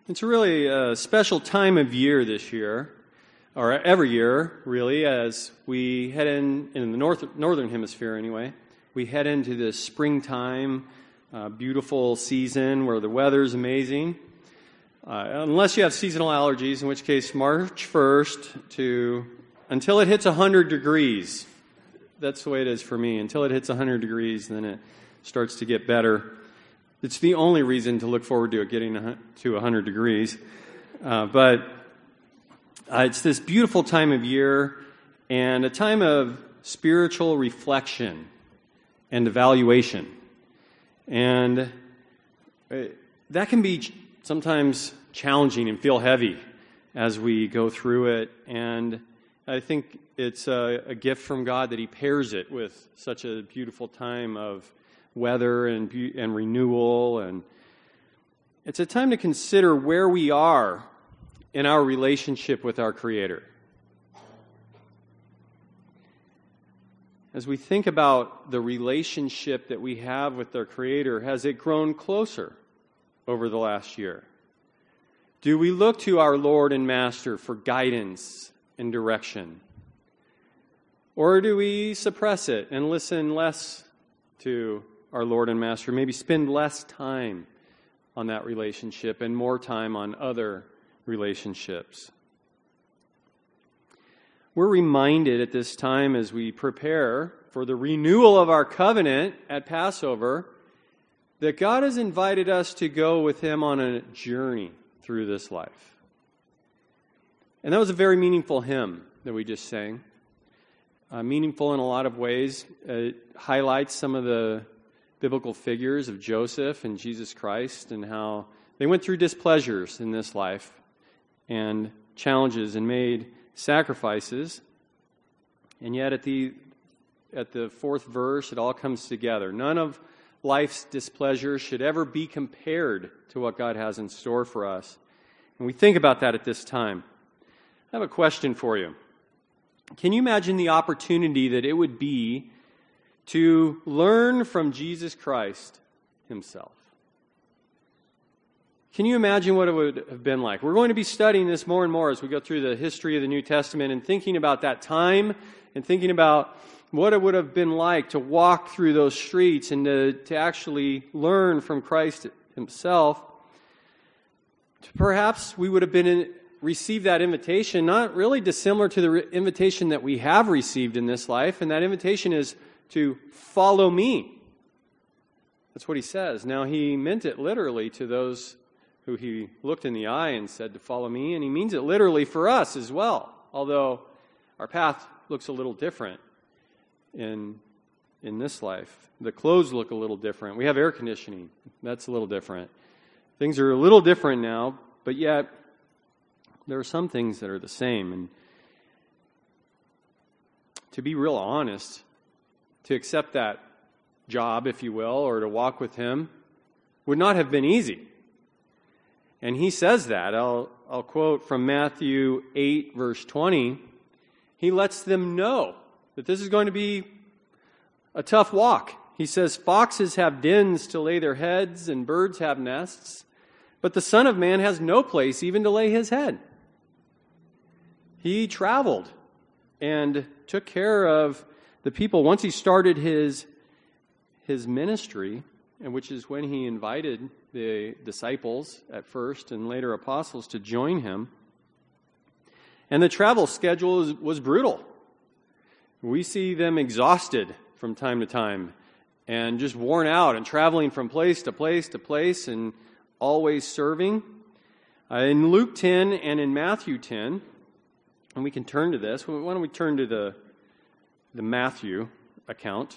It's really a special time of year this year, or every year, really, as we head in the northern hemisphere anyway. We head into this springtime, beautiful season where the weather's amazing. Unless you have seasonal allergies, in which case March 1st until it hits 100 degrees. That's the way it is for me. Until it hits 100 degrees, then it starts to get better. It's the only reason to look forward to it getting to 100 degrees. But it's this beautiful time of year and a time of spiritual reflection and evaluation. And that can be sometimes challenging and feel heavy as we go through it. And I think it's a gift from God that He pairs it with such a beautiful time of weather and renewal. And it's a time to consider where we are in our relationship with our Creator. As we think about the relationship that we have with our Creator, has it grown closer over the last year? Do we look to our Lord and Master for guidance and direction? Or do we suppress it and listen less to our Lord and Master, maybe spend less time on that relationship and more time on other relationships? We're reminded at this time as we prepare for the renewal of our covenant at Passover that God has invited us to go with Him on a journey through this life. And that was a very meaningful hymn that we just sang. Meaningful in a lot of ways. It highlights some of the biblical figures of Joseph and Jesus Christ and how they went through displeasures in this life and challenges and made sacrifices. And yet at the fourth verse, it all comes together. None of life's displeasures should ever be compared to what God has in store for us. And we think about that at this time. I have a question for you. Can you imagine the opportunity that it would be to learn from Jesus Christ Himself? Can you imagine what it would have been like? We're going to be studying this more and more as we go through the history of the New Testament and thinking about that time and thinking about what it would have been like to walk through those streets and to actually learn from Christ Himself. Perhaps we would have received that invitation, not really dissimilar to the invitation that we have received in this life, and that invitation is to follow me. That's what He says. Now, He meant it literally to those who He looked in the eye and said to follow me, and He means it literally for us as well, although our path looks a little different in this life. The clothes look a little different. We have air conditioning. That's a little different. Things are a little different now, but yet there are some things that are the same. And to be real honest, to accept that job, if you will, or to walk with Him would not have been easy. And He says that. I'll quote from Matthew 8, verse 20. He lets them know that this is going to be a tough walk. He says, "Foxes have dens to lay their heads, and birds have nests, but the Son of Man has no place even to lay His head." He traveled and took care of the people. Once He started His ministry, and which is when He invited the disciples at first and later apostles to join Him. And the travel schedule was brutal. We see them exhausted from time to time and just worn out and traveling from place to place to place and always serving. In Luke 10 and in Matthew 10, and we can turn to this. Why don't we turn to the Matthew account?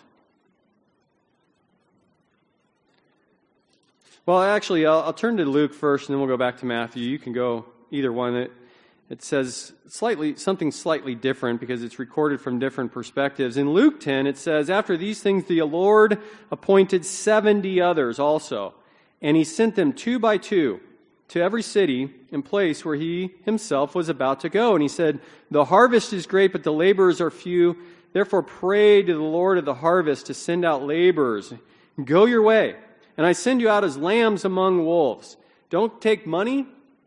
Well, actually, I'll turn to Luke first, and then we'll go back to Matthew. You can go either one. It says something slightly different because it's recorded from different perspectives. In Luke 10, it says, "After these things the Lord appointed 70 others also, and He sent them 2 by 2 to every city and place where He Himself was about to go. And He said, 'The harvest is great, but the laborers are few. Therefore pray to the Lord of the harvest to send out laborers. Go your way, and I send you out as lambs among wolves. Don't take money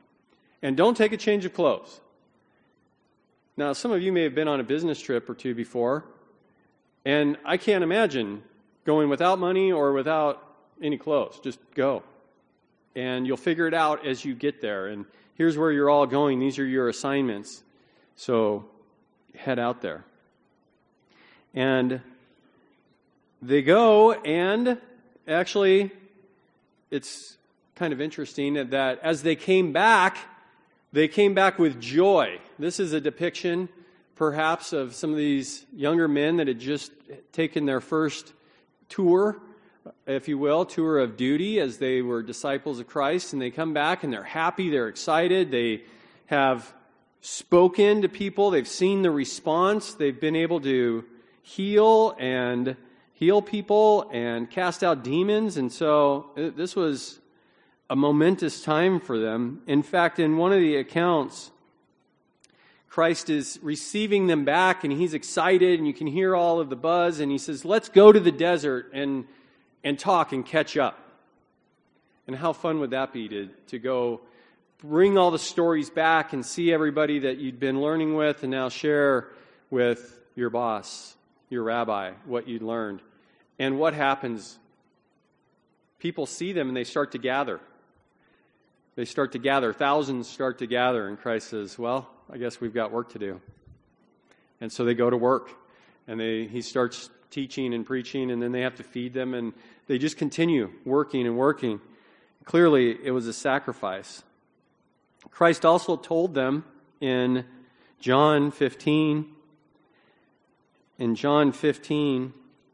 And don't take a change of clothes. Now, some of you may have been on a business trip or two before, and I can't imagine going without money or without any clothes. Just go. And you'll figure it out as you get there. And here's where you're all going. These are your assignments. So head out there. And they go, and actually, it's kind of interesting that as they came back with joy. This is a depiction, perhaps, of some of these younger men that had just taken their first tour, if you will, tour of duty as they were disciples of Christ. And they come back and they're happy, they're excited, they have spoken to people, they've seen the response, they've been able to heal people and cast out demons. And so this was a momentous time for them. In fact, in one of the accounts, Christ is receiving them back, and he's excited, and you can hear all of the buzz, and he says, let's go to the desert and talk and catch up. And how fun would that be to go bring all the stories back and see everybody that you'd been learning with and now share with your boss, your rabbi, what you'd learned. And what happens? People see them and they start to gather. They start to gather. Thousands start to gather. And Christ says, well, I guess we've got work to do. And so they go to work. And he starts teaching and preaching. And then they have to feed them. And they just continue working and working. Clearly, it was a sacrifice. Christ also told them in John 15. In John 15,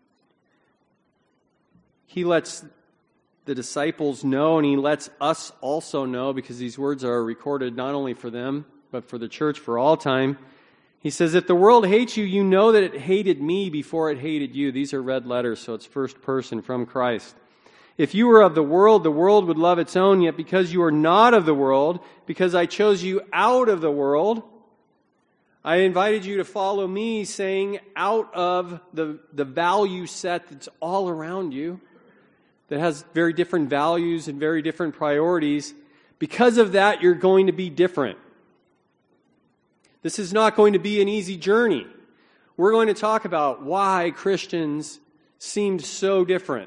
he lets the disciples know, and he lets us also know, because these words are recorded not only for them, but for the church for all time. He says, if the world hates you, you know that it hated me before it hated you. These are red letters, so it's first person from Christ. If you were of the world would love its own, yet because you are not of the world, because I chose you out of the world, I invited you to follow me, saying out of the value set that's all around you, that has very different values and very different priorities. Because of that, you're going to be different. This is not going to be an easy journey. We're going to talk about why Christians seemed so different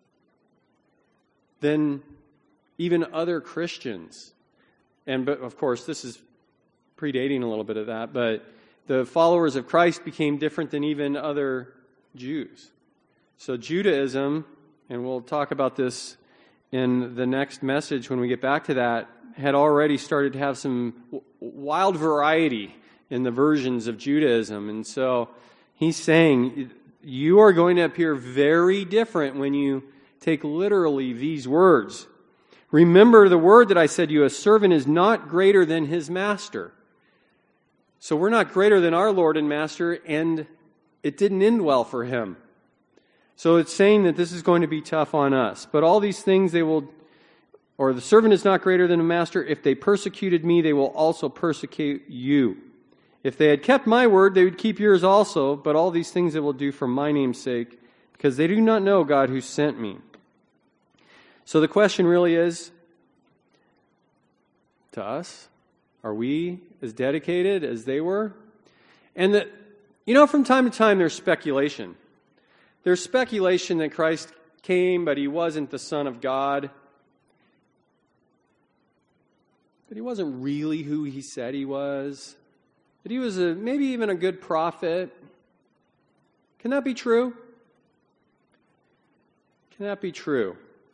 than even other Christians. But of course, this is predating a little bit of that, but the followers of Christ became different than even other Jews. So Judaism, and we'll talk about this in the next message when we get back to that, had already started to have some wild variety in the versions of Judaism. And so he's saying, you are going to appear very different when you take literally these words. Remember the word that I said to you, a servant is not greater than his master. So we're not greater than our Lord and Master, and it didn't end well for him. So it's saying that this is going to be tough on us. But all these things the servant is not greater than a master. If they persecuted me, they will also persecute you. If they had kept my word, they would keep yours also. But all these things they will do for my name's sake, because they do not know God who sent me. So the question really is, to us, are we as dedicated as they were? And that, from time to time there's speculation. There's speculation that Christ came, but he wasn't the Son of God. That he wasn't really who he said he was. That he was maybe even a good prophet. Can that be true? Can that be true?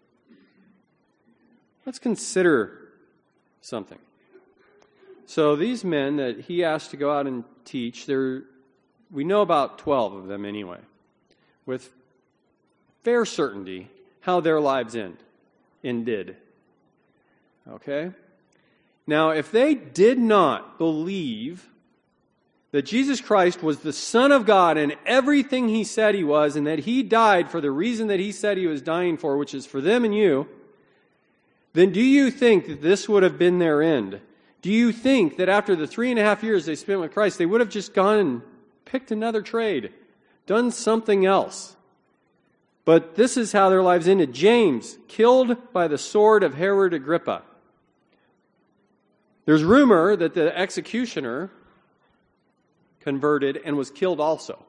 Let's consider something. So these men that he asked to go out and teach, we know about 12 of them anyway, with fair certainty how their lives ended. Okay? Now, if they did not believe that Jesus Christ was the Son of God and everything he said he was, and that he died for the reason that he said he was dying for, which is for them and you, then do you think that this would have been their end? Do you think that after the 3.5 years they spent with Christ, they would have just gone and picked another trade, done something else? But this is how their lives ended. James, killed by the sword of Herod Agrippa. There's rumor that the executioner converted and was killed also,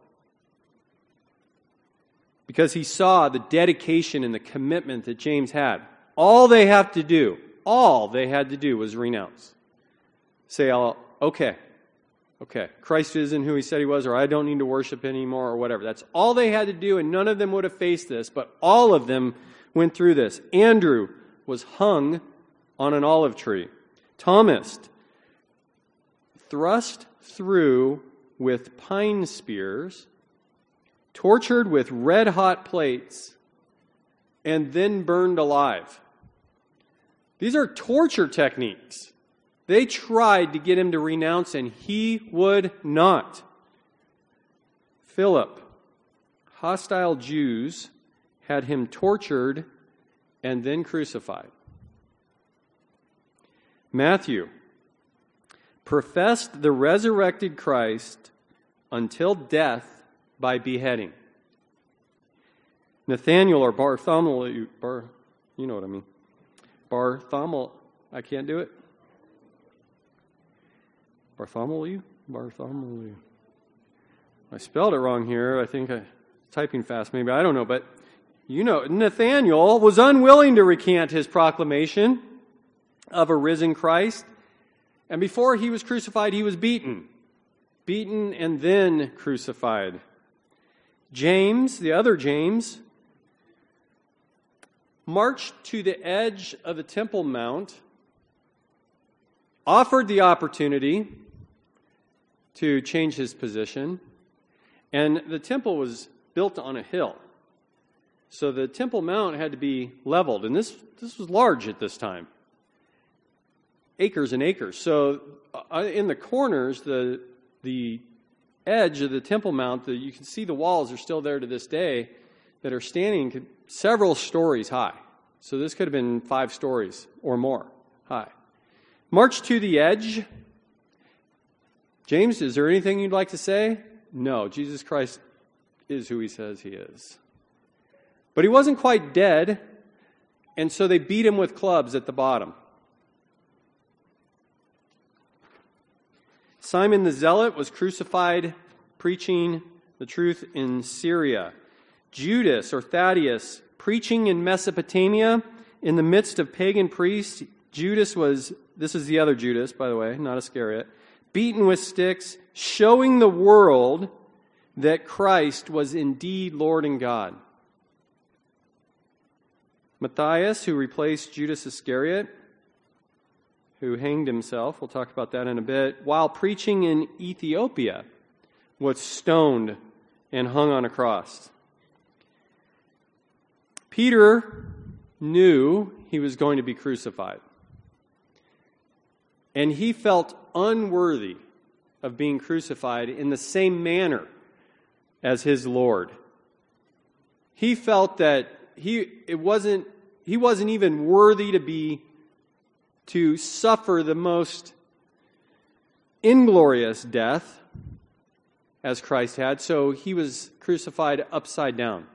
because he saw the dedication and the commitment that James had. All they had to do was renounce. Say, okay, Christ isn't who he said he was, or I don't need to worship anymore, or whatever. That's all they had to do, and none of them would have faced this, but all of them went through this. Andrew was hung on an olive tree. Thomas, thrust through with pine spears, tortured with red-hot plates, and then burned alive. These are torture techniques. They tried to get him to renounce, and he would not. Philip, hostile Jews had him tortured and then crucified. Matthew professed the resurrected Christ until death by beheading. Nathanael, or Bartholomew, you know what I mean. Bartholomew, I can't do it. Bartholomew? I spelled it wrong here. I think I'm typing fast, maybe. I don't know, but Nathanael was unwilling to recant his proclamation of a risen Christ. And before he was crucified, he was beaten and then crucified. James, the other James, marched to the edge of the Temple Mount, offered the opportunity to change his position, and the temple was built on a hill. So the Temple Mount had to be leveled, and this was large at this time. Acres and acres. So in the corners, the edge of the Temple Mount, you can see the walls are still there to this day that are standing several stories high. So this could have been 5 stories or more high. March to the edge. James, is there anything you'd like to say? No, Jesus Christ is who he says he is. But he wasn't quite dead, and so they beat him with clubs at the bottom. Simon the Zealot was crucified preaching the truth in Syria. Judas, or Thaddeus, preaching in Mesopotamia in the midst of pagan priests. This is the other Judas, by the way, not Iscariot, beaten with sticks, showing the world that Christ was indeed Lord and God. Matthias, who replaced Judas Iscariot, who hanged himself, we'll talk about that in a bit, while preaching in Ethiopia, was stoned and hung on a cross. Peter knew he was going to be crucified, and he felt unworthy of being crucified in the same manner as his Lord. He felt that he wasn't even worthy to suffer the most inglorious death as Christ had, so he was crucified upside down.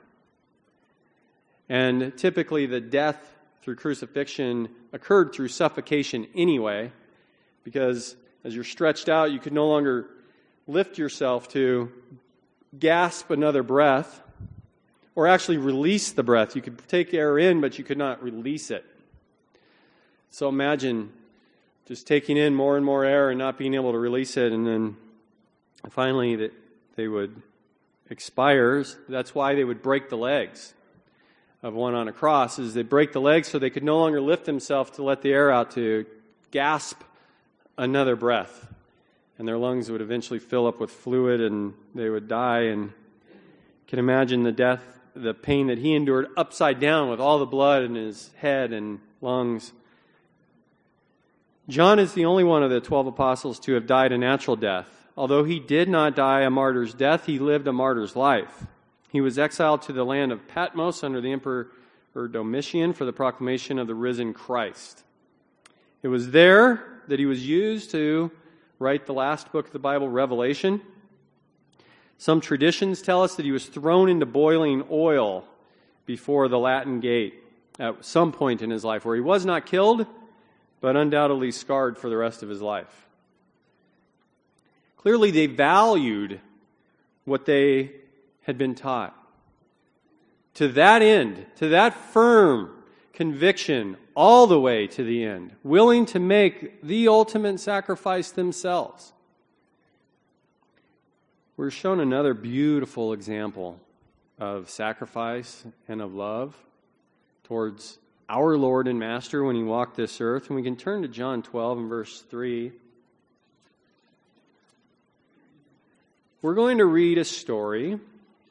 And typically the death through crucifixion occurred through suffocation anyway, because as you're stretched out, you could no longer lift yourself to gasp another breath, or actually release the breath. You could take air in, but you could not release it. So imagine just taking in more and more air and not being able to release it, and then finally that they would expire. That's why they would break the legs of one on a cross, is they break the legs so they could no longer lift themselves to let the air out to gasp another breath. And their lungs would eventually fill up with fluid and they would die. And you can imagine the pain that he endured upside down with all the blood in his head and lungs. John is the only one of the 12 apostles to have died a natural death. Although he did not die a martyr's death, he lived a martyr's life. He was exiled to the land of Patmos under the Emperor Domitian for the proclamation of the risen Christ. It was there that he was used to write the last book of the Bible, Revelation. Some traditions tell us that he was thrown into boiling oil before the Latin Gate at some point in his life, where he was not killed, but undoubtedly scarred for the rest of his life. Clearly, they valued what they had been taught. To that end, to that firm conviction, all the way to the end, willing to make the ultimate sacrifice themselves. We're shown another beautiful example of sacrifice and of love towards our Lord and Master when he walked this earth. And we can turn to John 12 and verse 3. We're going to read a story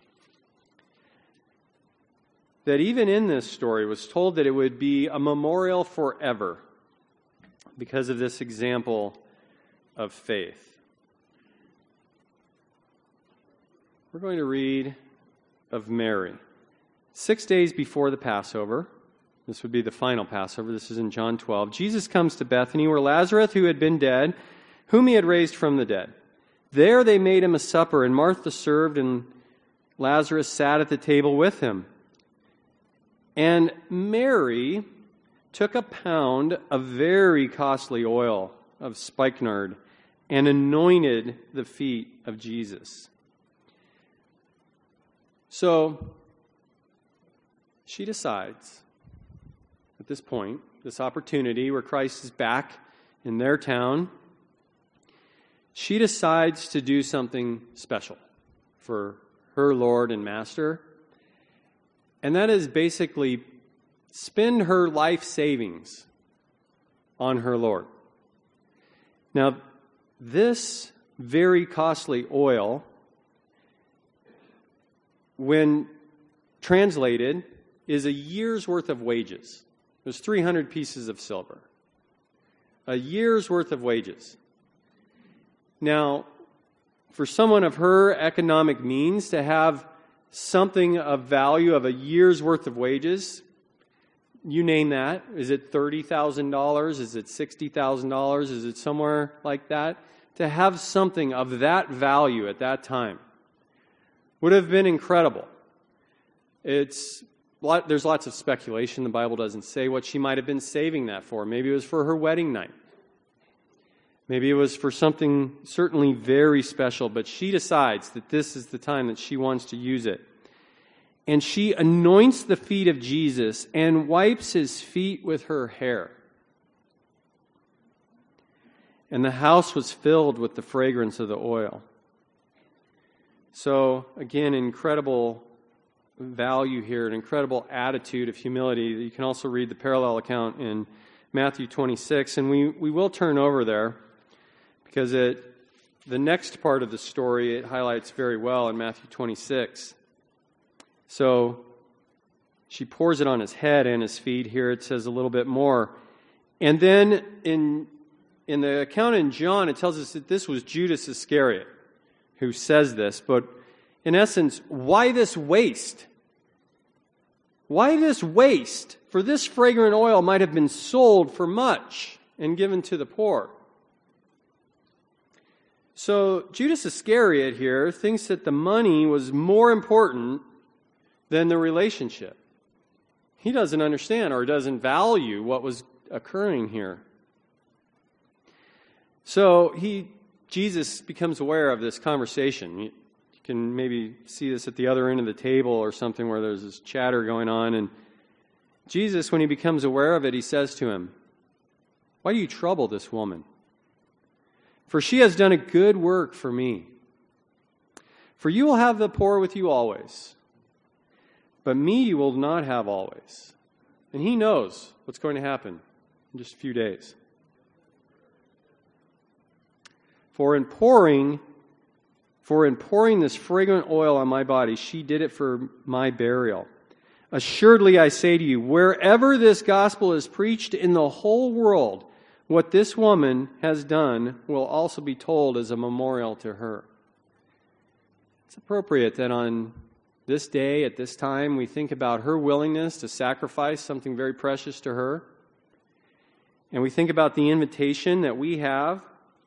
that even in this story was told that it would be a memorial forever because of this example of faith. We're going to read of Mary. 6 days before the Passover, this would be the final Passover, this is in John 12, Jesus comes to Bethany where Lazarus, who had been dead, whom he had raised from the dead. There they made him a supper, and Martha served, and Lazarus sat at the table with him. And Mary took a pound of very costly oil of spikenard and anointed the feet of Jesus. So she decides at this point, this opportunity where Christ is back in their town, she decides to do something special for her Lord and Master. And that is basically spend her life savings on her Lord. Now, this very costly oil, when translated, is a year's worth of wages. There's 300 pieces of silver. A year's worth of wages. Now, for someone of her economic means to have something of value of a year's worth of wages, you name that. Is it $30,000? Is it $60,000? Is it somewhere like that? To have something of that value at that time would have been incredible. There's lots of speculation. The Bible doesn't say what she might have been saving that for. Maybe it was for her wedding night. Maybe it was for something certainly very special, but she decides that this is the time that she wants to use it. And she anoints the feet of Jesus and wipes his feet with her hair. And the house was filled with the fragrance of the oil. So, again, incredible value here, an incredible attitude of humility. You can also read the parallel account in Matthew 26, and we will turn over there. Because the next part of the story, it highlights very well in Matthew 26. So she pours it on his head and his feet. Here it says a little bit more. And then in the account in John, it tells us that this was Judas Iscariot who says this. But in essence, why this waste? Why this waste? For this fragrant oil might have been sold for much and given to the poor. So Judas Iscariot here thinks that the money was more important than the relationship. He doesn't understand or doesn't value what was occurring here. So Jesus becomes aware of this conversation. You can maybe see this at the other end of the table or something where there's this chatter going on. And Jesus, when he becomes aware of it, he says to him, "Why do you trouble this woman? For she has done a good work for me. For you will have the poor with you always, but me you will not have always." And he knows what's going to happen in just a few days. For in pouring this fragrant oil on my body, she did it for my burial. Assuredly I say to you, wherever this gospel is preached in the whole world, what this woman has done will also be told as a memorial to her. It's appropriate that on this day, at this time, we think about her willingness to sacrifice something very precious to her. And we think about the invitation that we have.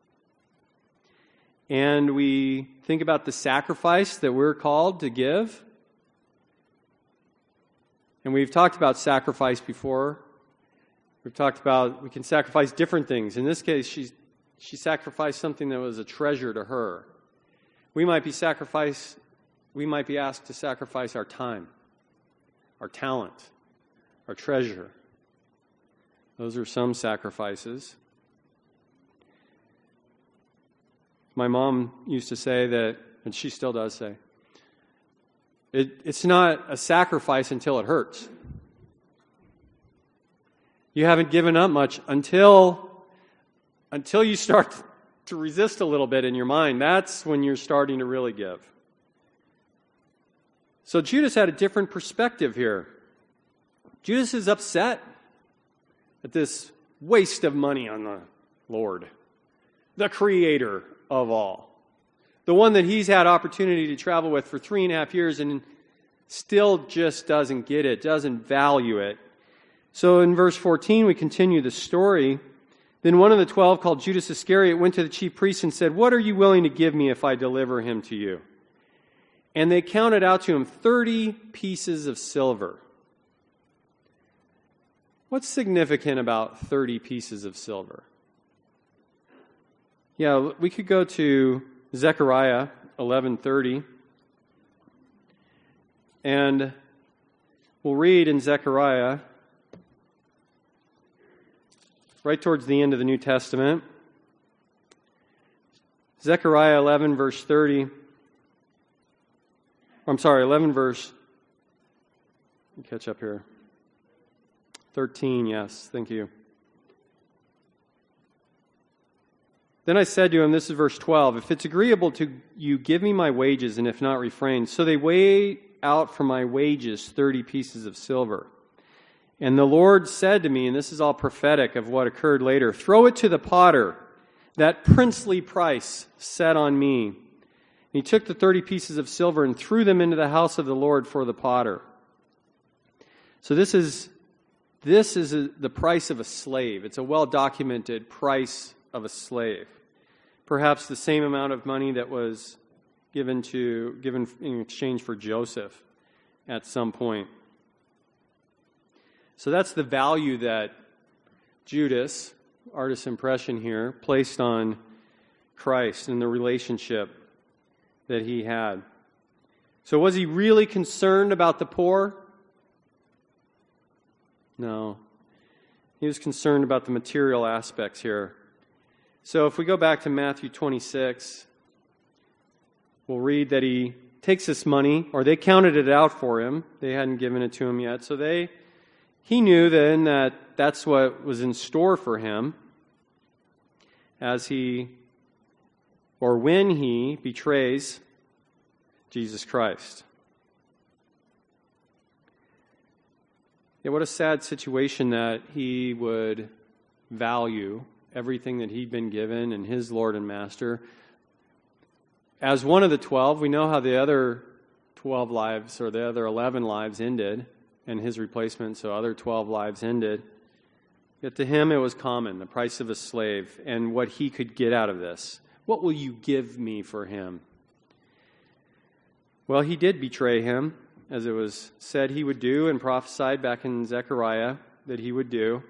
And we think about the sacrifice that we're called to give. And we've talked about sacrifice before. We've talked about we can sacrifice different things. In this case, she sacrificed something that was a treasure to her. We might be asked to sacrifice our time, our talent, our treasure. Those are some sacrifices. My mom used to say that, and she still does say, it's not a sacrifice until it hurts. You haven't given up much until you start to resist a little bit in your mind. That's when you're starting to really give. So Judas had a different perspective here. Judas is upset at this waste of money on the Lord, the Creator of all. The one that he's had opportunity to travel with for 3.5 years and still just doesn't get it, doesn't value it. So in verse 14, we continue the story. Then one of the 12, called Judas Iscariot, went to the chief priests and said, "What are you willing to give me if I deliver him to you?" And they counted out to him 30 pieces of silver. What's significant about 30 pieces of silver? Yeah, we could go to Zechariah 11:30. And we'll read in Zechariah, right towards the end of the New Testament. Zechariah 11, verse 30. I'm sorry, 11 verse. Let me catch up here. 13, yes, thank you. Then I said to him, this is verse 12, "If it's agreeable to you, give me my wages, and if not, refrain." So they weighed out for my wages 30 pieces of silver. And the Lord said to me, and this is all prophetic of what occurred later, "Throw it to the potter, that princely price set on me." And he took the 30 pieces of silver and threw them into the house of the Lord for the potter. So this is the price of a slave. It's a well-documented price of a slave. Perhaps the same amount of money that was given in exchange for Joseph at some point. So that's the value that Judas, artist's impression here, placed on Christ and the relationship that he had. So was he really concerned about the poor? No. He was concerned about the material aspects here. So if we go back to Matthew 26, we'll read that he takes this money, or they counted it out for him. They hadn't given it to him yet. So he knew then that that's what was in store for him when he betrays Jesus Christ. Yeah, what a sad situation that he would value everything that he'd been given and his Lord and Master. As one of the 12, we know how the other 12 lives, or the other 11 lives ended, and his replacement, so other 12 lives ended. Yet to him it was common, the price of a slave, and what he could get out of this. What will you give me for him? Well, he did betray him, as it was said he would do, and prophesied back in Zechariah that he would do.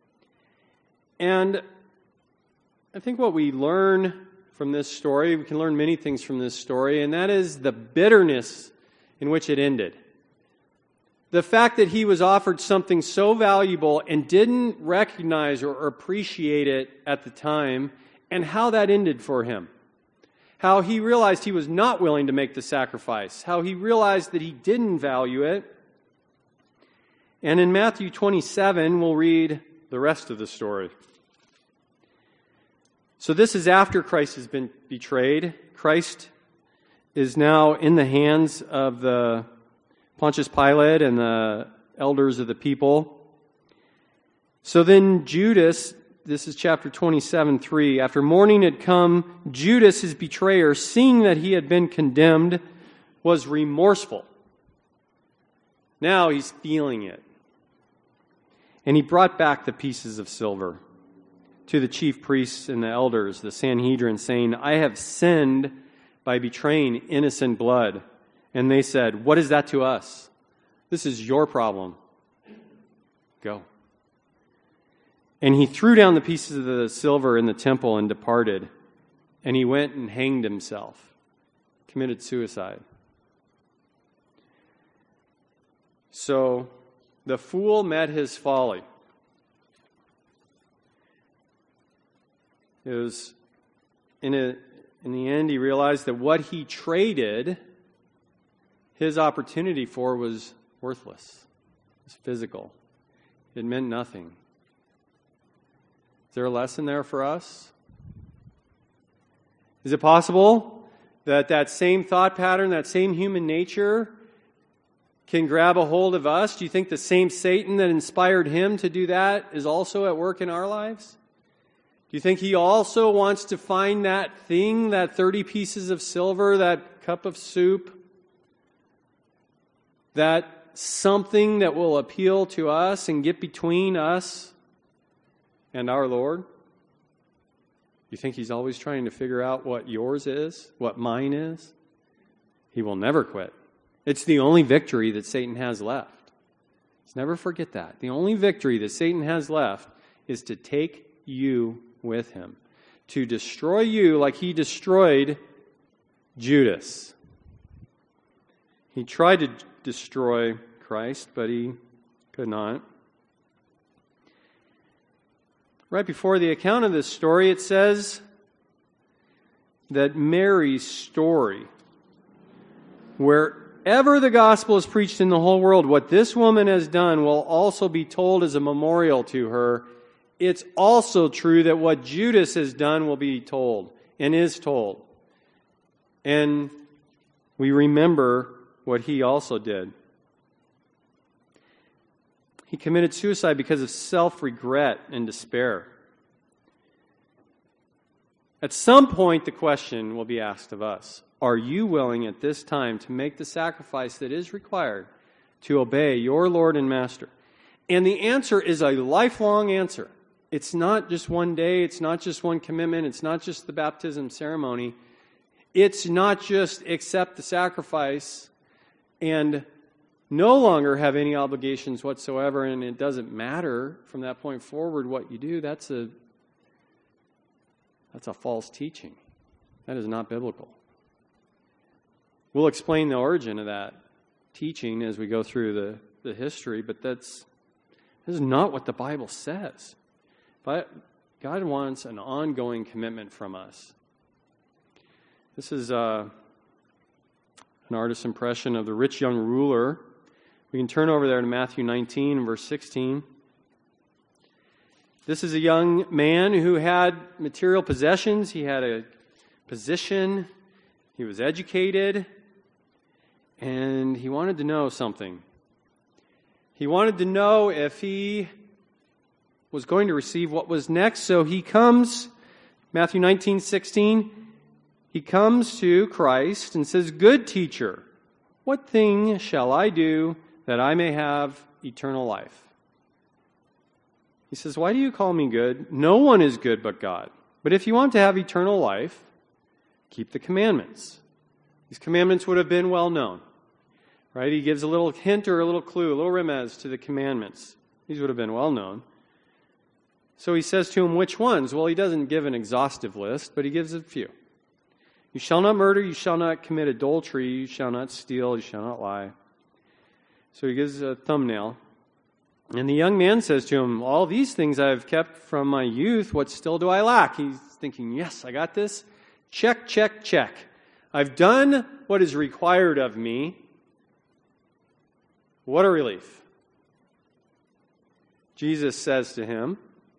And I think what we learn from this story, we can learn many things from this story, and that is the bitterness in which it ended. The fact that he was offered something so valuable and didn't recognize or appreciate it at the time, and how that ended for him. How he realized he was not willing to make the sacrifice. How he realized that he didn't value it. And in Matthew 27, we'll read the rest of the story. So this is after Christ has been betrayed. Christ is now in the hands of the Pontius Pilate and the elders of the people. So then Judas, this is chapter 27:3. After morning had come, Judas, his betrayer, seeing that he had been condemned, was remorseful. Now he's feeling it. And he brought back the pieces of silver to the chief priests and the elders, the Sanhedrin, saying, "I have sinned by betraying innocent blood." And they said, "What is that to us? This is your problem. Go." And he threw down the pieces of the silver in the temple and departed. And he went and hanged himself, committed suicide. So the fool met his folly. It was in the end, he realized that what he traded his opportunity for was worthless. It was physical. It meant nothing. Is there a lesson there for us? Is it possible that that same thought pattern, that same human nature can grab a hold of us? Do you think the same Satan that inspired him to do that is also at work in our lives? Do you think he also wants to find that thing, that 30 pieces of silver, that cup of soup, that something that will appeal to us and get between us and our Lord? You think he's always trying to figure out what yours is, what mine is? He will never quit. It's the only victory that Satan has left. Let's never forget that. The only victory that Satan has left is to take you with him, to destroy you like he destroyed Judas. He tried to destroy Christ, but he could not. Right before the account of this story, it says that Mary's story, wherever the gospel is preached in the whole world, what this woman has done will also be told as a memorial to her. It's also true that what Judas has done will be told and is told. And we remember what he also did. He committed suicide because of self-regret and despair. At some point, the question will be asked of us, are you willing at this time to make the sacrifice that is required to obey your Lord and Master? And the answer is a lifelong answer. It's not just one day, it's not just one commitment, it's not just the baptism ceremony. It's not just accept the sacrifice and no longer have any obligations whatsoever, and it doesn't matter from that point forward what you do. That's a false teaching. That is not biblical. We'll explain the origin of that teaching as we go through the history, but this is not what the Bible says. But God wants an ongoing commitment from us. This is an artist's impression of the rich young ruler. We can turn over there to Matthew 19 and verse 16. This is a young man who had material possessions. He had a position. He was educated. And he wanted to know something. He wanted to know if he was going to receive what was next. So he comes, Matthew 19:16, he comes to Christ and says, "Good teacher, what thing shall I do that I may have eternal life?" He says, "Why do you call me good? No one is good but God. But if you want to have eternal life, keep the commandments." These commandments would have been well known. Right? He gives a little hint or a little clue, a little remez to the commandments. These would have been well known. So he says to him, which ones? Well, he doesn't give an exhaustive list, but he gives a few. You shall not murder, you shall not commit adultery, you shall not steal, you shall not lie. So he gives a thumbnail. And the young man says to him, all these things I have kept from my youth, what still do I lack? He's thinking, yes, I got this. Check, check, check. I've done what is required of me. What a relief. Jesus says to him,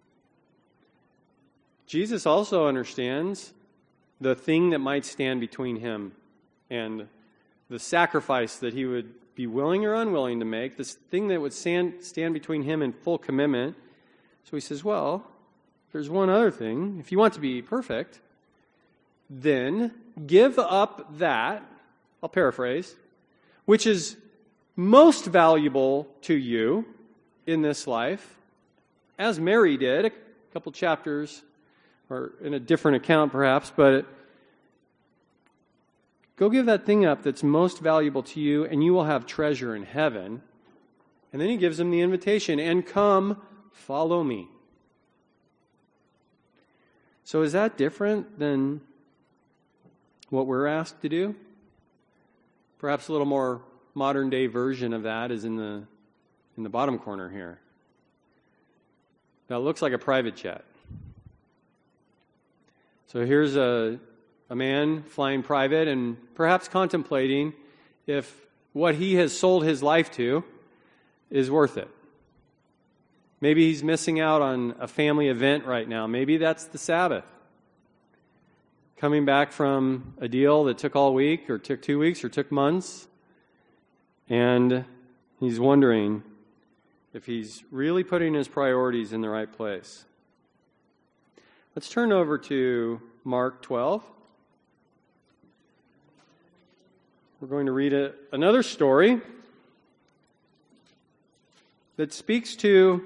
Jesus also understands the thing that might stand between him and the sacrifice that he would be willing or unwilling to make, this thing that would stand between him and full commitment. So he says, well, there's one other thing. If you want to be perfect, then give up that, I'll paraphrase, which is most valuable to you in this life, as Mary did, a couple chapters, or in a different account perhaps, but go give that thing up that's most valuable to you, and you will have treasure in heaven. And then he gives him the invitation, and come, follow me. So is that different than what we're asked to do? Perhaps a little more modern day version of that is in the bottom corner here. That looks like a private jet. So here's a man flying private and perhaps contemplating if what he has sold his life to is worth it. Maybe he's missing out on a family event right now. Maybe that's the Sabbath. Coming back from a deal that took all week or took 2 weeks or took months. And he's wondering if he's really putting his priorities in the right place. Let's turn over to Mark 12. We're going to read another story that speaks to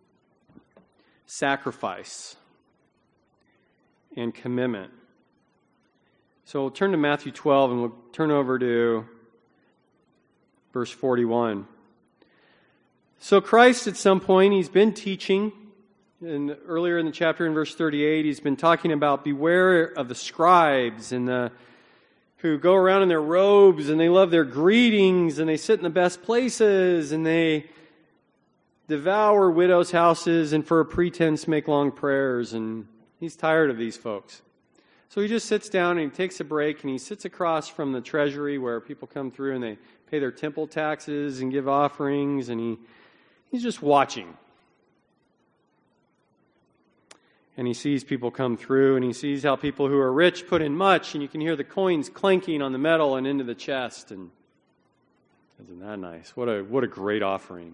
sacrifice and commitment. So we'll turn to Matthew 12 and we'll turn over to verse 41. So Christ at some point, he's been teaching, and earlier in the chapter in verse 38, he's been talking about beware of the scribes and who go around in their robes and they love their greetings and they sit in the best places and they devour widows' houses and for a pretense make long prayers, and he's tired of these folks. So he just sits down and he takes a break and he sits across from the treasury where people come through and they pay their temple taxes and give offerings, and he's just watching. And he sees people come through and he sees how people who are rich put in much, and you can hear the coins clanking on the metal and into the chest. And isn't that nice? What a great offering.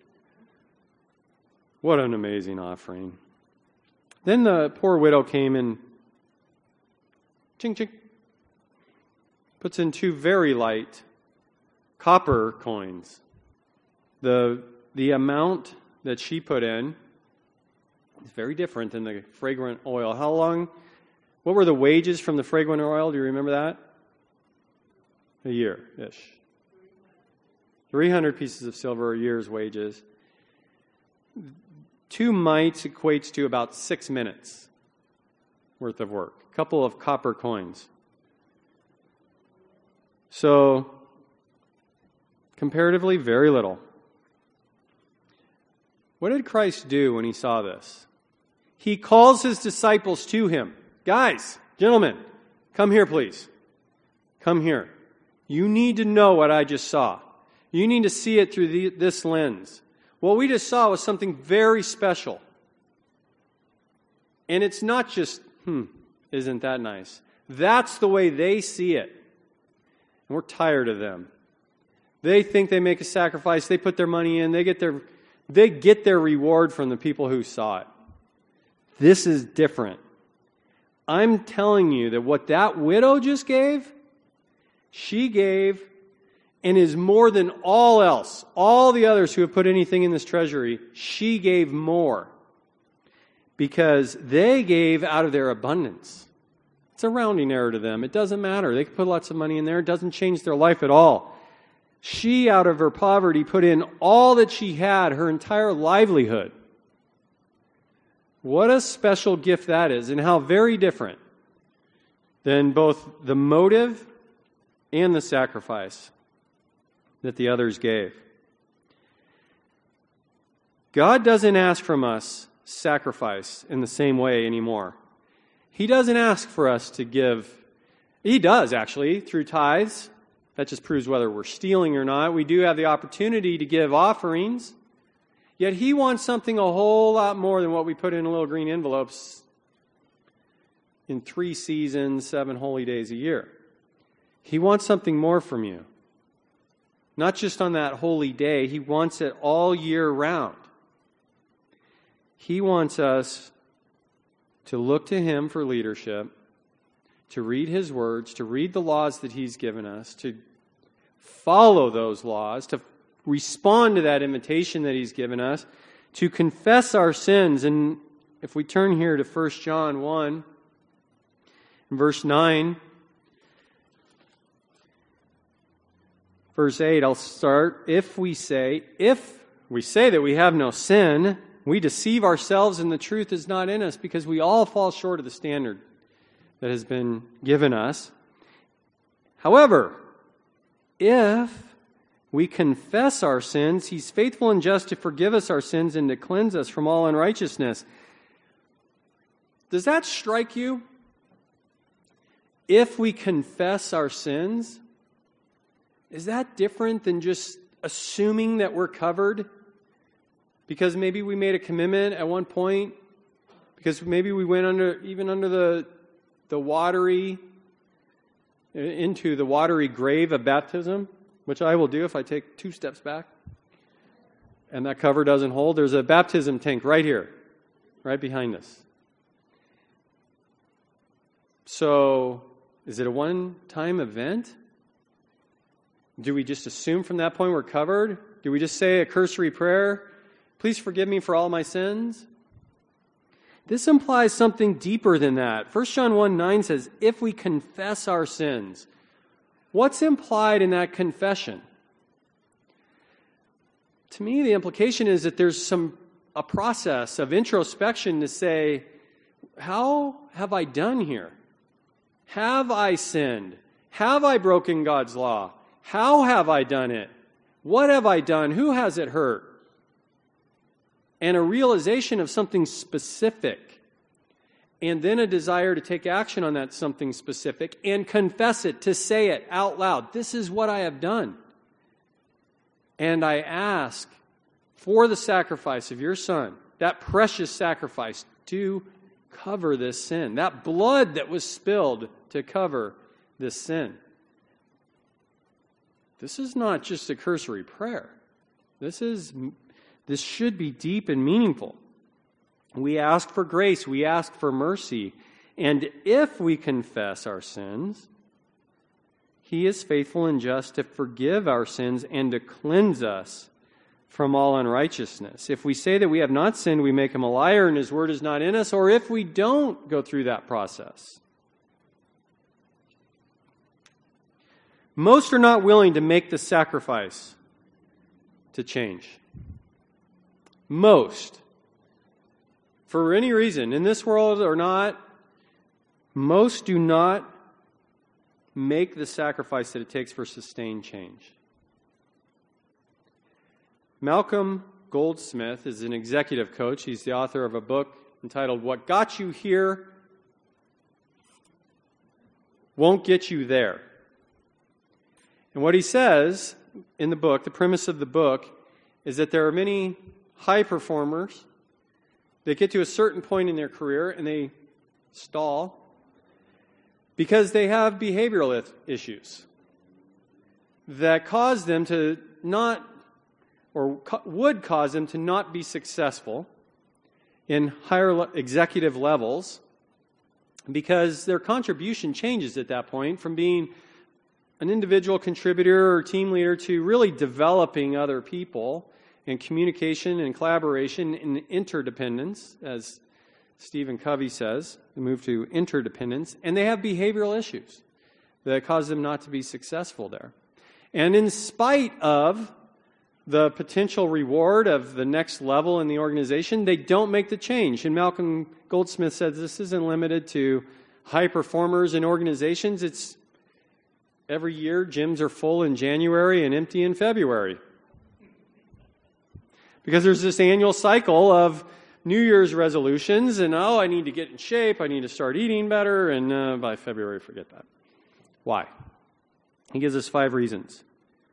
What an amazing offering. Then the poor widow came and ching ching puts in 2 very light copper coins. The amount that she put in is very different than the fragrant oil. What were the wages from the fragrant oil? Do you remember that? A year-ish. 300 pieces of silver, a year's wages. 2 mites equates to about 6 minutes worth of work. A couple of copper coins. So, comparatively, very little. What did Christ do when he saw this? He calls his disciples to him. Guys, gentlemen, come here, please. Come here. You need to know what I just saw. You need to see it through this lens. What we just saw was something very special. And it's not just, isn't that nice? That's the way they see it. And we're tired of them. They think they make a sacrifice, they put their money in, they get their reward from the people who saw it. This is different. I'm telling you that what that widow just gave, she gave and is more than all else. All the others who have put anything in this treasury, she gave more. Because they gave out of their abundance. It's a rounding error to them. It doesn't matter. They could put lots of money in there. It doesn't change their life at all. She, out of her poverty, put in all that she had, her entire livelihood. What a special gift that is, and how very different than both the motive and the sacrifice that the others gave. God doesn't ask from us sacrifice in the same way anymore. He doesn't ask for us to give. He does, actually, through tithes. That just proves whether we're stealing or not. We do have the opportunity to give offerings. Yet he wants something a whole lot more than what we put in little green envelopes in 3 seasons, 7 holy days a year. He wants something more from you. Not just on that holy day. He wants it all year round. He wants us to look to him for leadership, to read his words, to read the laws that he's given us, to follow those laws, to respond to that invitation that he's given us, to confess our sins. And if we turn here to 1 John 1, verse 9, verse 8, I'll start. If we say that we have no sin, We deceive ourselves and the truth is not in us because we all fall short of the standard that has been given us. However, if we confess our sins, He's faithful and just to forgive us our sins and to cleanse us from all unrighteousness. Does that strike you? If we confess our sins, is that different than just assuming that we're covered? Because maybe we made a commitment at one point, because maybe we went under the watery, into the watery grave of baptism, which I will do if I take 2 steps back, and that cover doesn't hold. There's a baptism tank right here, right behind us. So, is it a one-time event? Do we just assume from that point we're covered? Do we just say a cursory prayer? Please forgive me for all my sins? This implies something deeper than that. 1 John 1:9 says, if we confess our sins. What's implied in that confession? To me, the implication is that there's a process of introspection to say, how have I done here? Have I sinned? Have I broken God's law? How have I done it? What have I done? Who has it hurt? And a realization of something specific. And then a desire to take action on that something specific and confess it, to say it out loud. This is what I have done. And I ask for the sacrifice of your Son, that precious sacrifice, to cover this sin. That blood that was spilled to cover this sin. This is not just a cursory prayer. This should be deep and meaningful. We ask for grace. We ask for mercy. And if we confess our sins, He is faithful and just to forgive our sins and to cleanse us from all unrighteousness. If we say that we have not sinned, we make Him a liar and His word is not in us. Or if we don't go through that process. Most are not willing to make the sacrifice to change. Most. For any reason, in this world or not, most do not make the sacrifice that it takes for sustained change. Malcolm Goldsmith is an executive coach. He's the author of a book entitled What Got You Here Won't Get You There. And what he says in the book, the premise of the book, is that there are many high performers that get to a certain point in their career and they stall because they have behavioral issues that cause them to not, or would cause them to not be successful in higher executive levels because their contribution changes at that point from being an individual contributor or team leader to really developing other people in communication and collaboration and interdependence, as Stephen Covey says, they move to interdependence, and they have behavioral issues that cause them not to be successful there. And in spite of the potential reward of the next level in the organization, they don't make the change. And Malcolm Goldsmith says this isn't limited to high performers in organizations. It's every year gyms are full in January and empty in February. Because there's this annual cycle of New Year's resolutions, and I need to get in shape, I need to start eating better, and by February, forget that. Why? He gives us 5 reasons.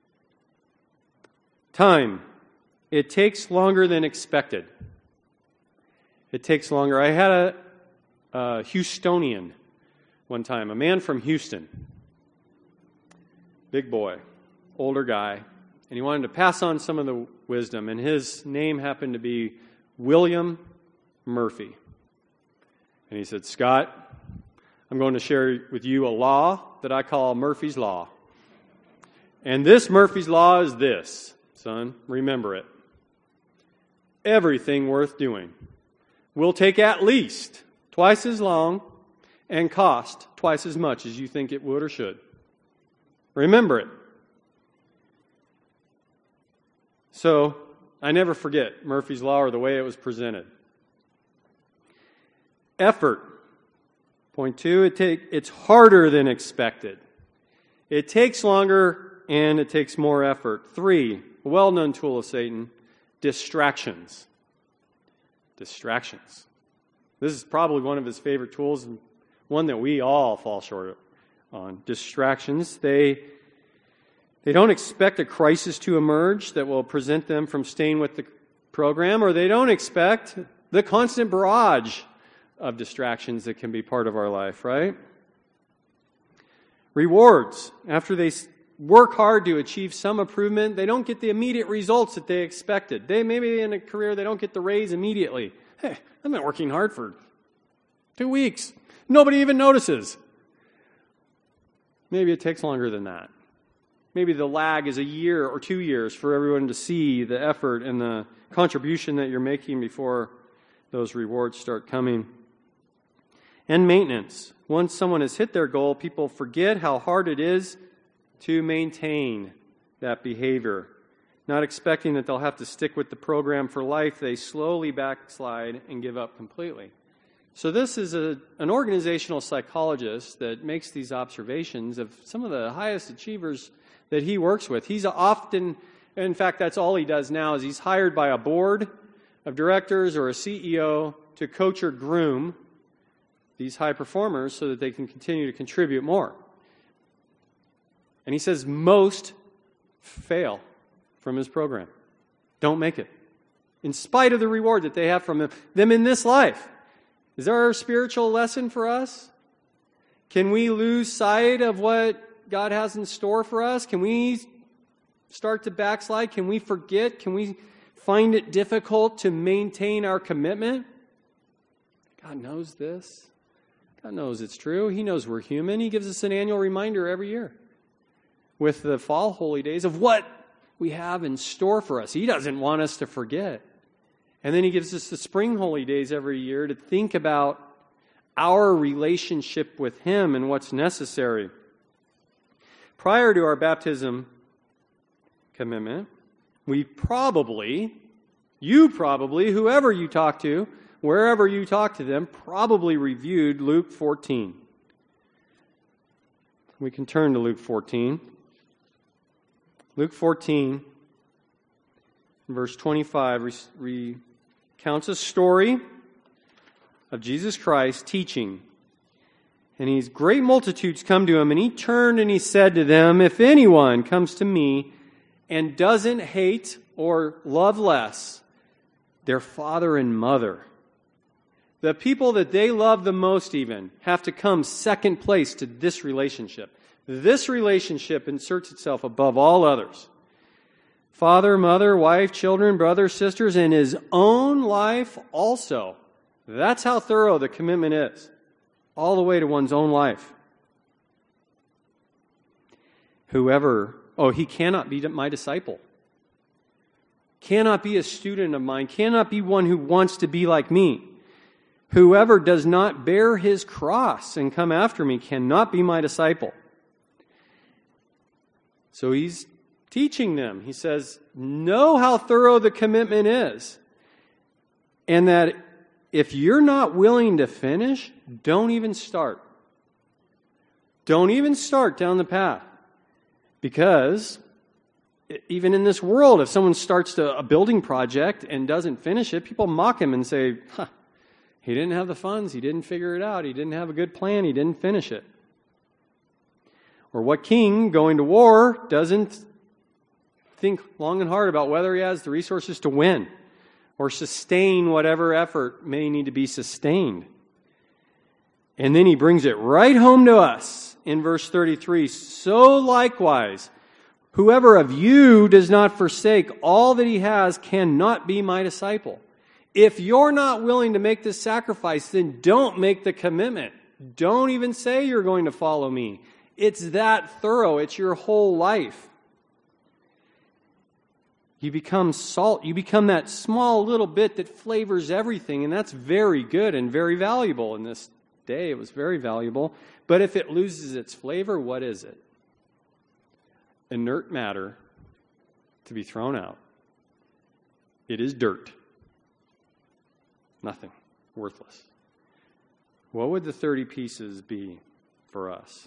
Time. It takes longer than expected. It takes longer. I had a Houstonian one time, a man from Houston. Big boy, older guy, and he wanted to pass on some of the wisdom, and his name happened to be William Murphy. And he said, Scott, I'm going to share with you a law that I call Murphy's Law. And this Murphy's Law is this, son, remember it. Everything worth doing will take at least twice as long and cost twice as much as you think it would or should. Remember it. So, I never forget Murphy's Law or the way it was presented. Effort. Point 2, it's harder than expected. It takes longer and it takes more effort. 3, a well-known tool of Satan, distractions. Distractions. This is probably one of his favorite tools and one that we all fall short on. Distractions. They don't expect a crisis to emerge that will prevent them from staying with the program, or they don't expect the constant barrage of distractions that can be part of our life, right? Rewards. After they work hard to achieve some improvement, they don't get the immediate results that they expected. They maybe in a career they don't get the raise immediately. Hey, I've been working hard for 2 weeks. Nobody even notices. Maybe it takes longer than that. Maybe the lag is a year or 2 years for everyone to see the effort and the contribution that you're making before those rewards start coming. And maintenance. Once someone has hit their goal, people forget how hard it is to maintain that behavior. Not expecting that they'll have to stick with the program for life, they slowly backslide and give up completely. So this is an organizational psychologist that makes these observations of some of the highest achievers that he works with. He's often, in fact, that's all he does now, is he's hired by a board of directors or a CEO to coach or groom these high performers so that they can continue to contribute more. And he says most fail from his program. Don't make it. In spite of the reward that they have from them in this life. Is there a spiritual lesson for us? Can we lose sight of what God has in store for us? Can we start to backslide? Can we forget? Can we find it difficult to maintain our commitment? God knows this. God knows it's true. He knows we're human. He gives us an annual reminder every year with the fall holy days of what we have in store for us. He doesn't want us to forget. And then he gives us the spring holy days every year to think about our relationship with him and what's necessary. Prior to our baptism commitment, you probably, whoever you talk to, wherever you talk to them, probably reviewed Luke 14. We can turn to Luke 14. Luke 14, verse 25, recounts a story of Jesus Christ teaching. And these great multitudes come to him, and he turned and he said to them, "If anyone comes to me and doesn't hate or love less their father and mother," the people that they love the most even have to come second place to this relationship. This relationship inserts itself above all others. Father, mother, wife, children, brothers, sisters, and his own life also. That's how thorough the commitment is. All the way to one's own life. He cannot be my disciple. Cannot be a student of mine. Cannot be one who wants to be like me. Whoever does not bear his cross and come after me cannot be my disciple. So he's teaching them. He says, know how thorough the commitment is. And that if you're not willing to finish, don't even start. Don't even start down the path. Because even in this world, if someone starts a building project and doesn't finish it, people mock him and say, he didn't have the funds, he didn't figure it out, he didn't have a good plan, he didn't finish it. Or what king going to war doesn't think long and hard about whether he has the resources to win or sustain whatever effort may need to be sustained. And then he brings it right home to us in verse 33. So likewise, whoever of you does not forsake all that he has cannot be my disciple. If you're not willing to make this sacrifice, then don't make the commitment. Don't even say you're going to follow me. It's that thorough. It's your whole life. You become salt. You become that small little bit that flavors everything, and that's very good and very valuable. In this day, it was very valuable. But if it loses its flavor, what is it? Inert matter to be thrown out. It is dirt. Nothing. Worthless. What would the 30 pieces be for us?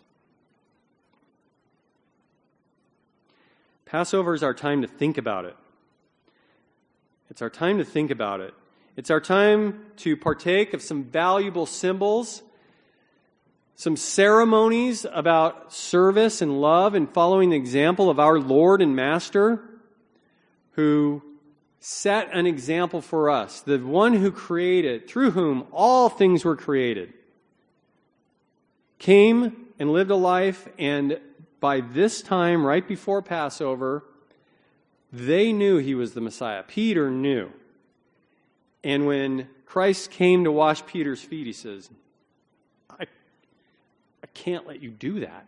Passover is our time to think about it. It's our time to think about it. It's our time to partake of some valuable symbols, some ceremonies about service and love and following the example of our Lord and Master, who set an example for us, the one who created, through whom all things were created, came and lived a life, and by this time, right before Passover, they knew he was the Messiah. Peter knew. And when Christ came to wash Peter's feet, he says, I can't let you do that.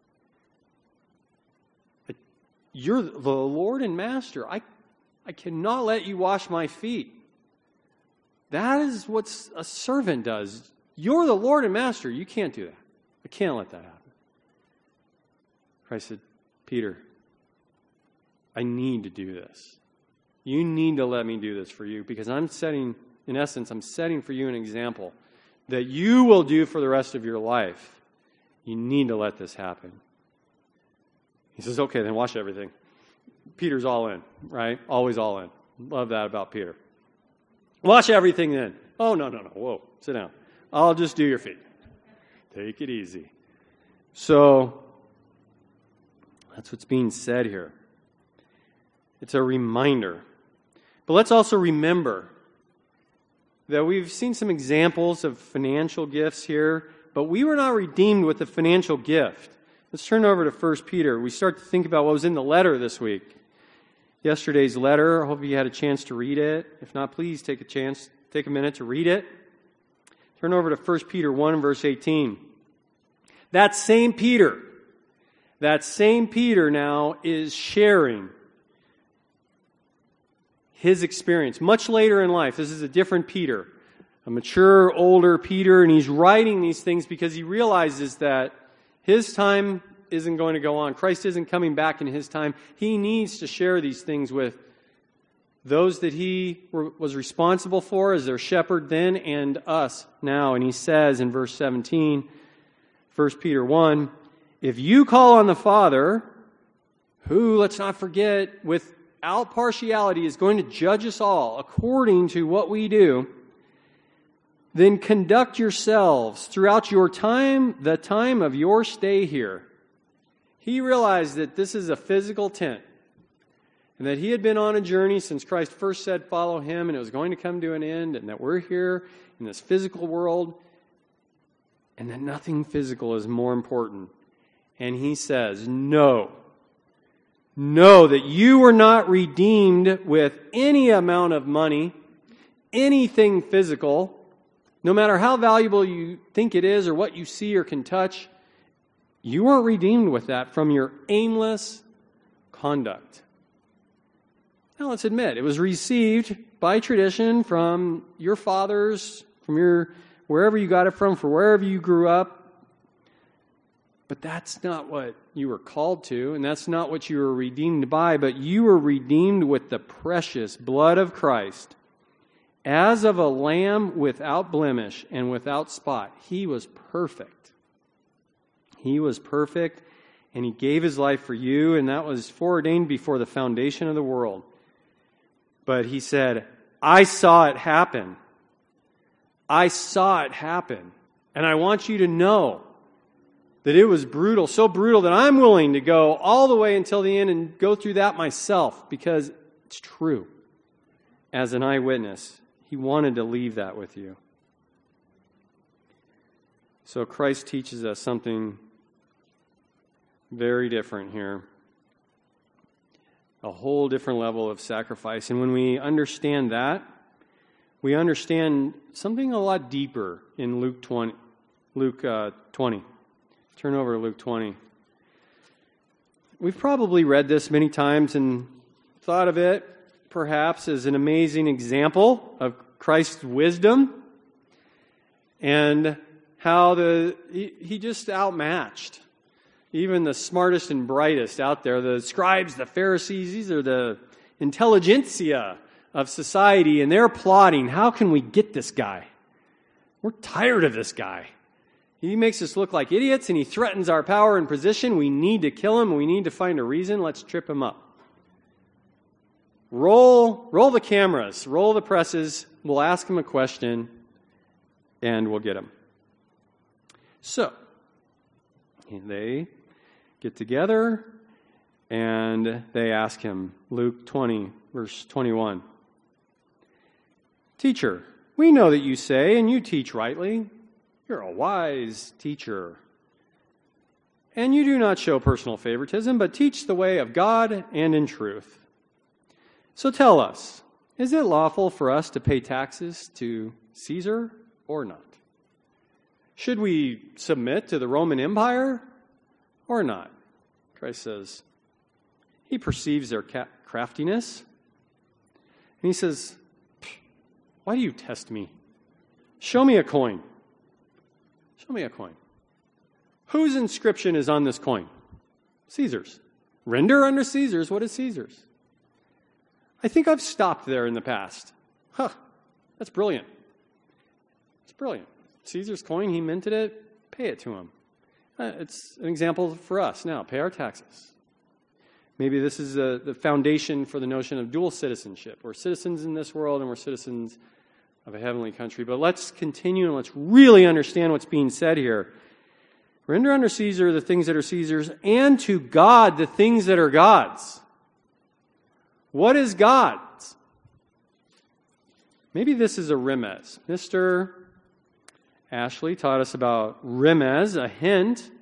You're the Lord and Master. I cannot let you wash my feet. That is what a servant does. You're the Lord and Master. You can't do that. I can't let that happen. Christ said, Peter, I need to do this. You need to let me do this for you, because I'm setting for you an example that you will do for the rest of your life. You need to let this happen. He says, okay, then wash everything. Peter's all in, right? Always all in. Love that about Peter. Wash everything then. Oh, no. Whoa, sit down. I'll just do your feet. Take it easy. So, that's what's being said here. It's a reminder. But let's also remember that we've seen some examples of financial gifts here, but we were not redeemed with a financial gift. Let's turn over to 1 Peter. We start to think about what was in the letter this week. Yesterday's letter, I hope you had a chance to read it. If not, please take a minute to read it. Turn over to 1 Peter 1, verse 18. That same Peter now is sharing his experience much later in life. This is a different Peter, a mature, older Peter, and he's writing these things because he realizes that his time isn't going to go on. Christ isn't coming back in his time. He needs to share these things with those that he was responsible for as their shepherd then and us now. And he says in verse 17, 1 Peter 1, if you call on the Father, who, let's not forget, without partiality is going to judge us all according to what we do, then conduct yourselves throughout your time, the time of your stay here. He realized that this is a physical tent, and that he had been on a journey since Christ first said, follow him, and it was going to come to an end, and that we're here in this physical world, and that nothing physical is more important. And he says, know that you were not redeemed with any amount of money, anything physical, no matter how valuable you think it is or what you see or can touch. You weren't redeemed with that from your aimless conduct. Now let's admit, it was received by tradition from your fathers, from wherever you got it from wherever you grew up. But that's not what you were called to, and that's not what you were redeemed by, but you were redeemed with the precious blood of Christ, as of a lamb without blemish and without spot. He was perfect. He was perfect, and he gave his life for you, and that was foreordained before the foundation of the world. But he said, I saw it happen. I saw it happen. And I want you to know that it was brutal, so brutal that I'm willing to go all the way until the end and go through that myself, because it's true. As an eyewitness, he wanted to leave that with you. So Christ teaches us something very different here. A whole different level of sacrifice. And when we understand that, we understand something a lot deeper in Luke 20. Turn over to Luke 20. We've probably read this many times and thought of it perhaps as an amazing example of Christ's wisdom and how he just outmatched even the smartest and brightest out there, the scribes, the Pharisees. These are the intelligentsia of society, and they're plotting, how can we get this guy? We're tired of this guy. He makes us look like idiots, and he threatens our power and position. We need to kill him. We need to find a reason. Let's trip him up. Roll the cameras. Roll the presses. We'll ask him a question, and we'll get him. So, they get together, and they ask him, Luke 20, verse 21. Teacher, we know that you say, and you teach rightly, you're a wise teacher. And you do not show personal favoritism, but teach the way of God and in truth. So tell us, is it lawful for us to pay taxes to Caesar or not? Should we submit to the Roman Empire or not? Christ says, he perceives their craftiness. And he says, why do you test me? Show me a coin. Show me a coin. Whose inscription is on this coin? Caesar's. Render unto Caesar's what is Caesar's. I think I've stopped there in the past. That's brilliant. It's brilliant. Caesar's coin, he minted it, pay it to him. It's an example for us now. Pay our taxes. Maybe this is the foundation for the notion of dual citizenship. We're citizens in this world and we're citizens of a heavenly country. But let's continue and let's really understand what's being said here. Render unto Caesar the things that are Caesar's, and to God the things that are God's. What is God's? Maybe this is a remez. Mr. Ashley taught us about remez, a hint.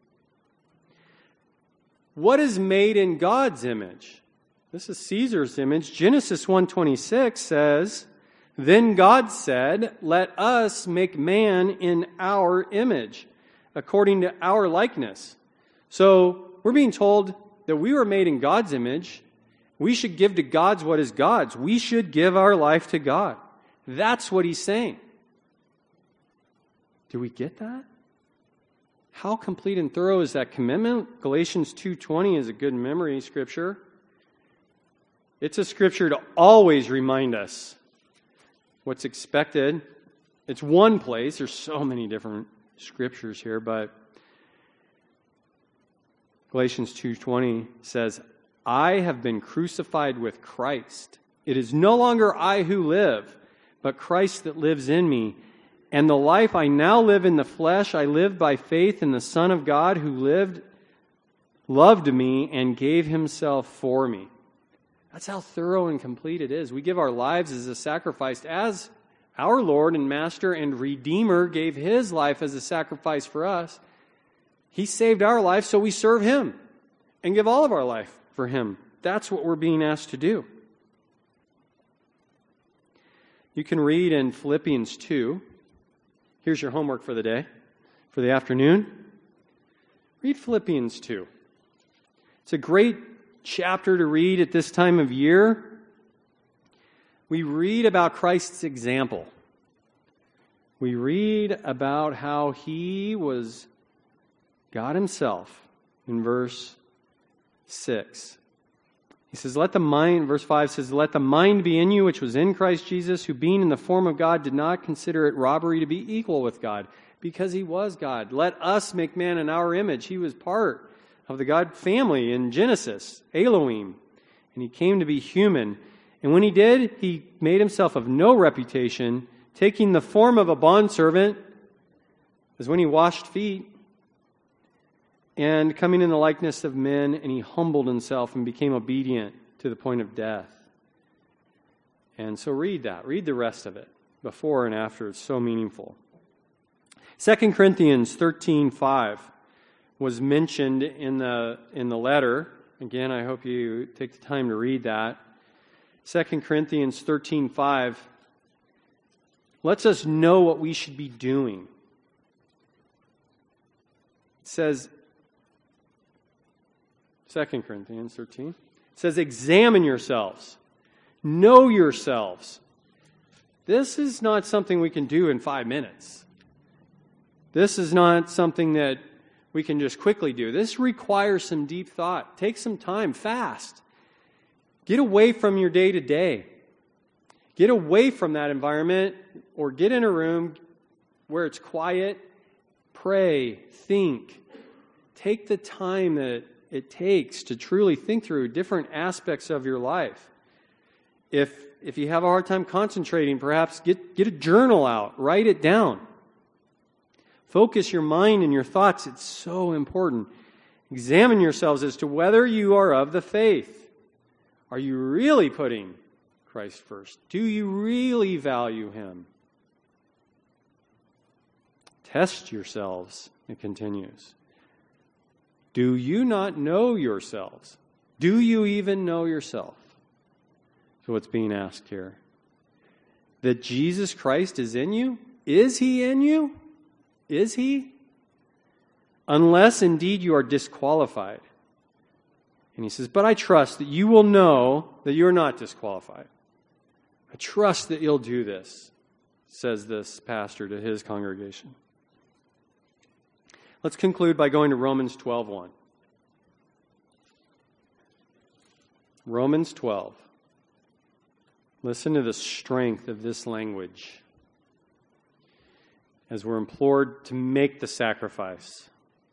What is made in God's image? This is Caesar's image. Genesis 1:26 says, then God said, let us make man in our image, according to our likeness. So we're being told that we were made in God's image. We should give to God's what is God's. We should give our life to God. That's what he's saying. Do we get that? How complete and thorough is that commitment? Galatians 2:20 is a good memory scripture. It's a scripture to always remind us what's expected. It's one place. There's so many different scriptures here, but Galatians 2:20 says, I have been crucified with Christ. It is no longer I who live, but Christ that lives in me. And the life I now live in the flesh, I live by faith in the Son of God who loved me and gave himself for me. That's how thorough and complete it is. We give our lives as a sacrifice as our Lord and Master and Redeemer gave his life as a sacrifice for us. He saved our life, so we serve him and give all of our life for him. That's what we're being asked to do. You can read in Philippians 2. Here's your homework for the day, for the afternoon. Read Philippians 2. It's a great chapter to read at this time of year. We read about Christ's example. We read about how he was God himself in verse 6. He says, verse 5 says, let the mind be in you which was in Christ Jesus, who being in the form of God did not consider it robbery to be equal with God, because he was God. Let us make man in our image. He was part of the God family in Genesis, Elohim, and he came to be human. And when he did, he made himself of no reputation, taking the form of a bondservant, as when he washed feet, and coming in the likeness of men, and he humbled himself and became obedient to the point of death. And so read that. Read the rest of it, before and after. It's so meaningful. 2 Corinthians 13:5 was mentioned in the letter. Again, I hope you take the time to read that. 2 Corinthians 13:5 lets us know what we should be doing. It says, 2 Corinthians 13, it says, examine yourselves. Know yourselves. This is not something we can do in 5 minutes. This is not something that we can just quickly do. This requires some deep thought. Take some time, fast. Get away from your day-to-day. Get away from that environment or get in a room where it's quiet. Pray, think. Take the time that it takes to truly think through different aspects of your life. If you have a hard time concentrating, perhaps get a journal out. Write it down. Focus your mind and your thoughts. It's so important. Examine yourselves as to whether you are of the faith. Are you really putting Christ first? Do you really value Him? Test yourselves, it continues. Do you not know yourselves? Do you even know yourself? So what's being asked here? That Jesus Christ is in you? Is He in you? Is He? Unless indeed you are disqualified. And he says, but I trust that you will know that you're not disqualified. I trust that you'll do this, says this pastor to his congregation. Let's conclude by going to Romans 12:1. Romans 12. Listen to the strength of this language as we're implored to make the sacrifice.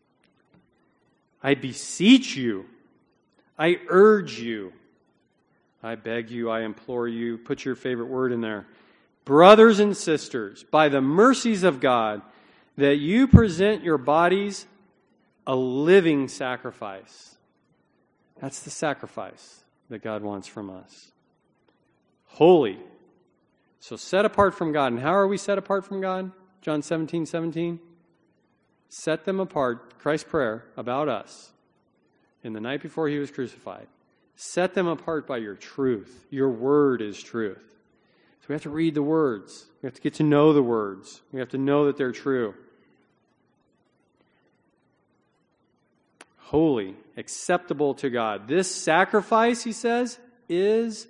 I beseech you, I urge you, I beg you, I implore you, put your favorite word in there. Brothers and sisters, by the mercies of God, that you present your bodies a living sacrifice. That's the sacrifice that God wants from us. Holy. So set apart from God. And how are we set apart from God? John 17:17. Set them apart, Christ's prayer about us in the night before He was crucified. Set them apart by your truth. Your word is truth. So we have to read the words. We have to get to know the words. We have to know that they're true. Holy, acceptable to God. This sacrifice, he says, is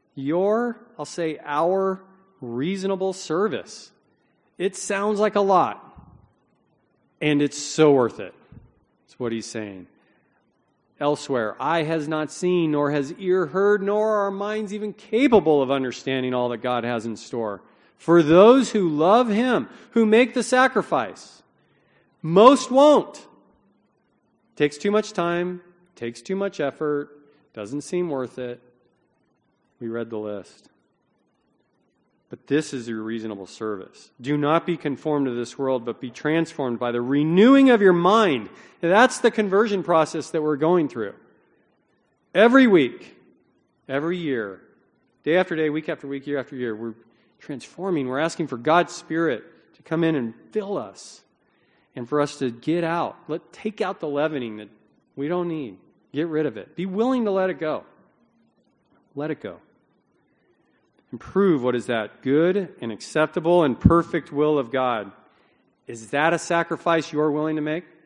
our reasonable service. It sounds like a lot. And it's so worth it. That's what he's saying. Elsewhere, eye has not seen, nor has ear heard, nor are our minds even capable of understanding all that God has in store. For those who love Him, who make the sacrifice, most won't. Takes too much time, takes too much effort, doesn't seem worth it. We read the list. But this is your reasonable service. Do not be conformed to this world, but be transformed by the renewing of your mind. And that's the conversion process that we're going through. Every week, every year, day after day, week after week, year after year, we're transforming. We're asking for God's Spirit to come in and fill us. And for us to get out. Take out the leavening that we don't need. Get rid of it. Be willing to let it go. Let it go. And prove what is that good and acceptable and perfect will of God. Is that a sacrifice you're willing to make?